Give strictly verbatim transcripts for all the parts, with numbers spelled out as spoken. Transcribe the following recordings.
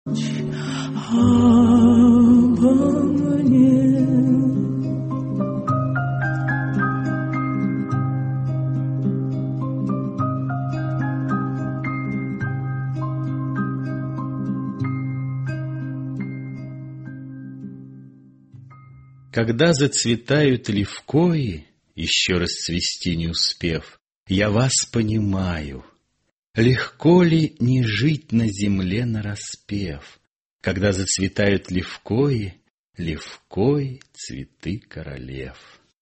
обо мне. Когда зацветают левкои, еще расцвести не успев, я вас понимаю. Легко ли не жить на земле нараспев, когда зацветают левкои, левкои цветы королев?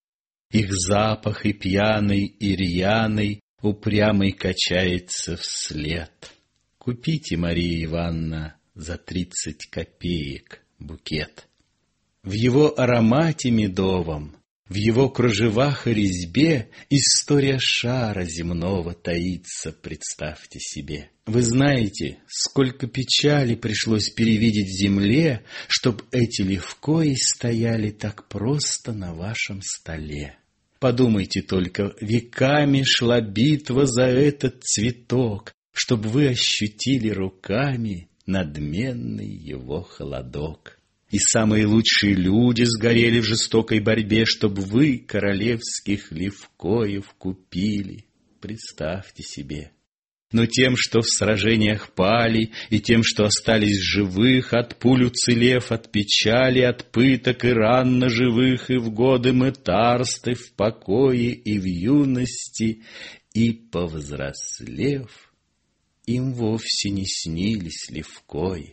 Их запах и пьяный, и рьяный упрямый качается вслед. Купите, Мария Ивановна, за тридцать копеек букет. В его аромате медовом, в его кружевах и резьбе история шара земного таится, представьте себе. Вы знаете, сколько печали пришлось перевидеть земле, чтоб эти левкои стояли так просто на вашем столе. Подумайте только, веками шла битва за этот цветок, чтоб вы ощутили руками надменный его холодок. И самые лучшие люди сгорели в жестокой борьбе, чтоб вы королевских левкоев купили. Представьте себе. Но тем, что в сражениях пали, и тем, что остались живых, от пуль уцелев, от печали, от пыток и ран ножевых, и в годы мытарств, и в покое, и в юности, и повзрослев, им вовсе не снились левкои.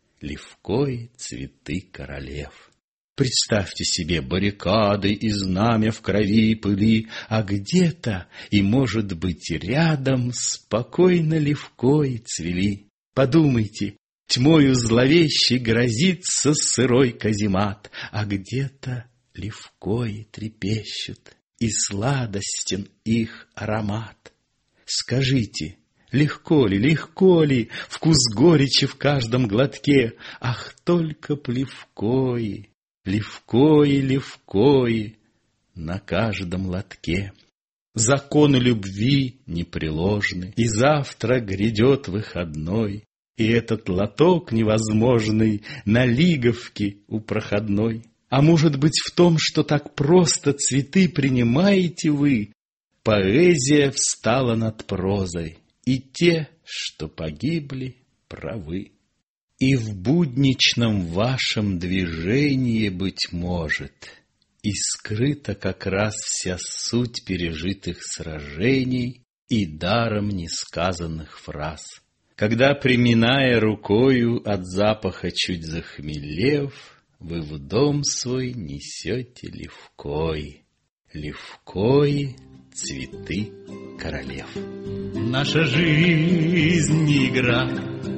Левкои цветы королев. Представьте себе баррикады и знамя в крови и пыли, а где-то, и, может быть, рядом, спокойно левкои цвели. Подумайте, тьмою зловещей грозится сырой каземат, а где-то левкои трепещут, и сладостен их аромат. Скажите, легко ли, легко ли, вкус горечи в каждом глотке? Ах, только б левкои, левкои, левкои на каждом лотке. Законы любви непреложны, и завтра грядет выходной, и этот лоток невозможный на Лиговке у проходной. А может быть в том, что так просто цветы принимаете вы, поэзия встала над прозой, и те, что погибли, правы. И в будничном вашем движении, быть может, и скрыта как раз вся суть пережитых сражений и даром несказанных фраз. Когда, приминая рукою от запаха чуть захмелев, вы в дом свой несете левкои, левкои цветы королев. Наша жизнь не игра,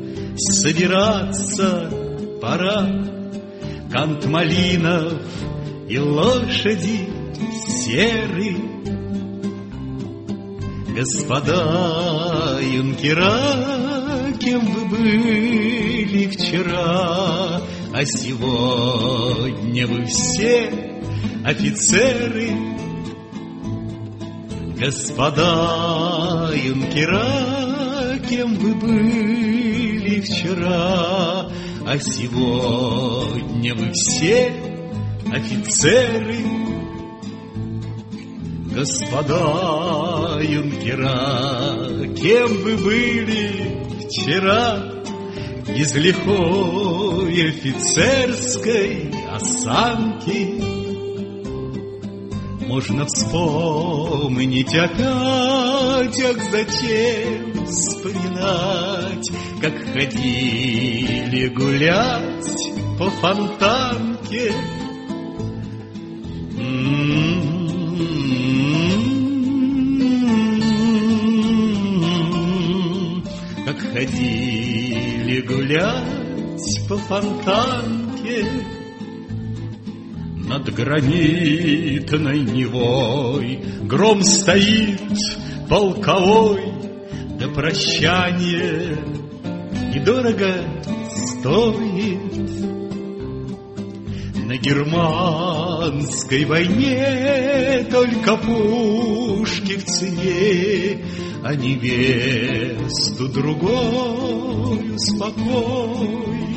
собираться пора. Кант малинов и лошади серы. Господа юнкера, кем вы были вчера, а сегодня вы все офицеры. Господа юнкера, кем вы были вчера, а сегодня вы все офицеры. Господа юнкера, кем вы были вчера, без лихой офицерской осанки. Можно вспомнить опять, ах, зачем вспоминать, как ходили гулять по Фонтанке. М-м-м, как ходили гулять по Фонтанке. Над гранитной Невой гром стоит полковой, до прощания недорого стоит. На германской войне только пушки в цене, а невесту другую спокой.